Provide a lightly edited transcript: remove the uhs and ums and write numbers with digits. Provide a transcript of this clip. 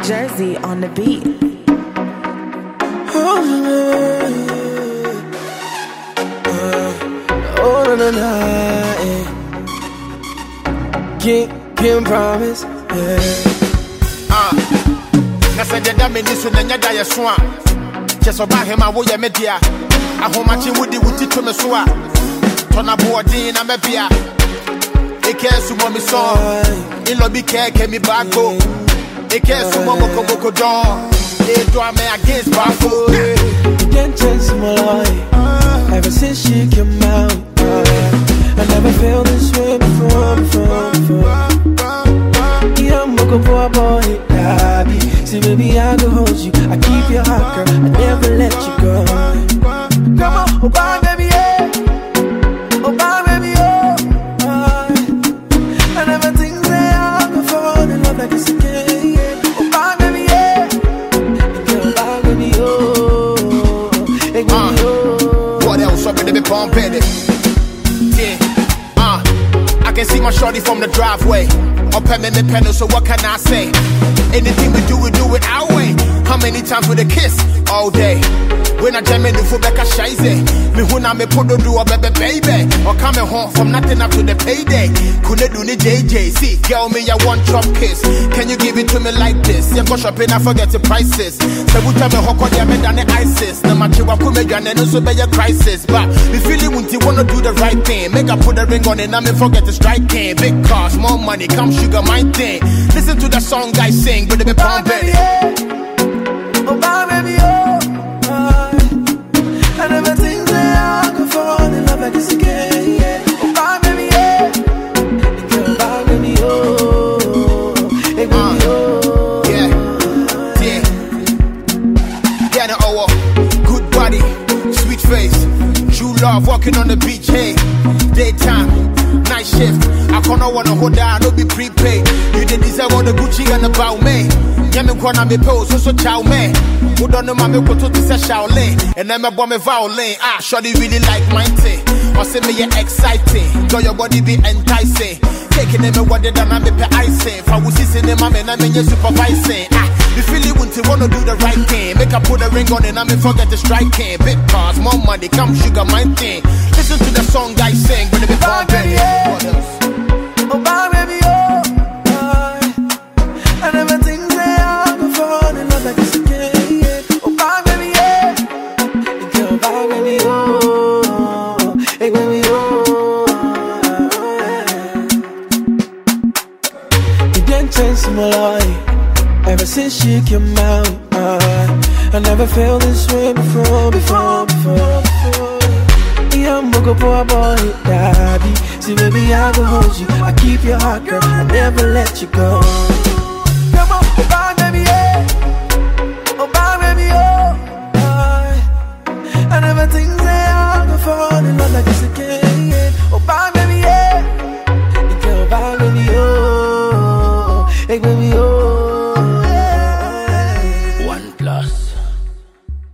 Jersey on the beat. Oh, no, no, Can't promise, yeah. Nasa jeda me nisu na nyada ye so a. Cheso ba hema wo ye media. Ahomachi wudi wuti to me so a. Tona boardin na me bia. Eke su mo mi so. In lobby ke mi bago. Eke su mo moko don. E do me against bafo. You can't change my life. Ever since she came out, I never felt this way before. Yeah, I'm a good boy, Daddy. See, baby, I can hold you. I keep your heart, girl. I never let you go. Come on, oh, bye, baby, yeah. Oh, bye, baby, oh. I never think that I could fall in love like this again, yeah. Oh, bye, baby, yeah. Oh, bye, baby, oh. Hey, baby, oh. What else? I'm gonna be pumping it. Yeah, I can see my shorty from the driveway. Up at me pedal, so what can I say? Anything we do it our way. How many times with a kiss? All day. When I jam in the foot back, I shize. Me who na me put do a baby. Or coming home from nothing up to the payday. Couldn't do the JJ. See, girl, me, I want chop kiss. Can you give it to me like this? Yeah, go shopping, I forget the prices. So we tell me how could you me than the ISIS? No matter what come again, and also be a crisis. But we feel it when you wanna do the right thing. Make I put the ring on it, and me forget the striking. Big cars, more money, come sugar my thing. Listen to the song I sing, but they be pumping. Oh, bye, baby, oh. I never think that I could fall in love like this again, yeah. Oh, bye, baby, yeah. Oh, bye, baby, oh. Hey, baby, oh. Yeah. Get it, oh, good body, sweet face, true love, walking on the beach, hey. Daytime, night shift. I can't wanna hold down, no be prepaid. You didn't deserve all the Gucci and the bow, man. Yami kwana me pose, so chow man. Who don't know my me go to the Shaolin. And then my bomb me violin. Shorty really like mine thing. Or say me you exciting. Girl, your body be enticing. Taking them what they done, I me pay icing. If I was sitting in my man, I mean you supervising. You feel it when you wanna do the right thing. Make I put a ring on it, I me forget the striking. Big cars, more money, come sugar my thing. Listen to the song I sing, but it be pumping. What else? Oh, bye, baby, oh. I never think that I could fall in love like this again, yeah. Oh, bye, baby, yeah. Oh, bye, baby, oh. Hey, baby, oh. You didn't change my life ever since she came out. I never felt this way before. Yeah, I'm a good boy, Daddy. See, baby, I can hold you. I keep your heart, girl. I never let you go.